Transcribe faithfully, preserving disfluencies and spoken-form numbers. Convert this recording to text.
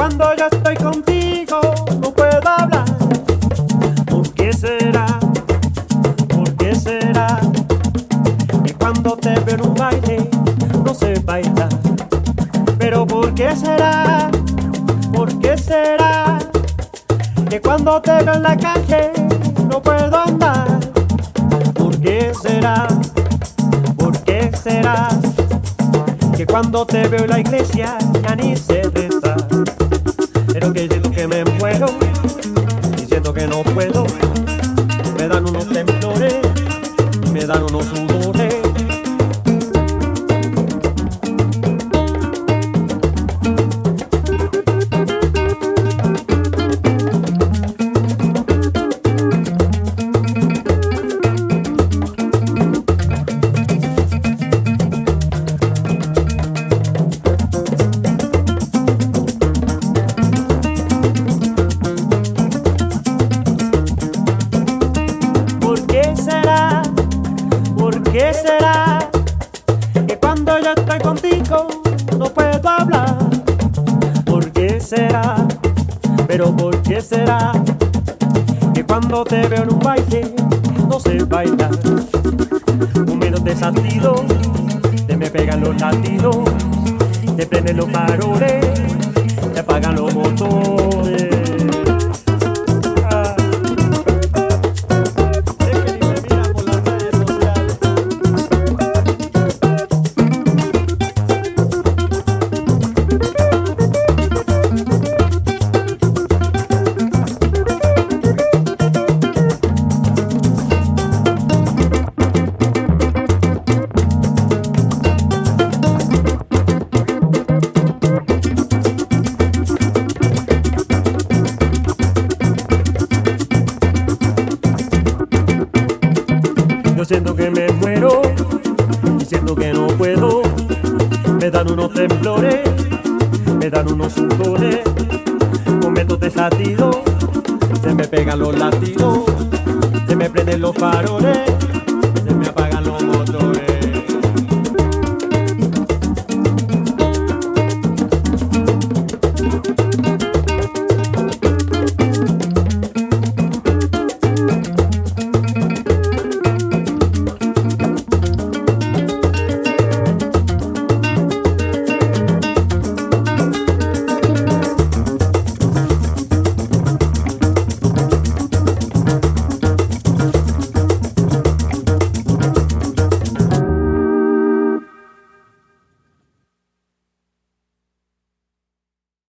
cuando yo estoy contigo no puedo hablar. ¿Por qué será? ¿Por qué será? Que cuando te veo en un baile no sé bailar. Pero ¿por qué será? ¿Por qué será? Que cuando te veo en la calle no puedo andar. ¿Por qué será? ¿Por qué será? Que cuando te veo en la iglesia ya ni sé rezar. Pero que siento que me muero y siento que no puedo. Me dan unos temblores, me dan unos sudores. ¿Por qué será que cuando yo estoy contigo no puedo hablar? ¿Por qué será? Pero ¿por qué será que cuando te veo en un baile no sé bailar? Un menos desatido, te me pegan los latidos, te prenden los faroles, te apagan los motores. Yo siento que me muero y siento que no puedo. Me dan unos temblores, me dan unos sudores. Momentos desatidos, se me pegan los latidos, se me prenden los faroles.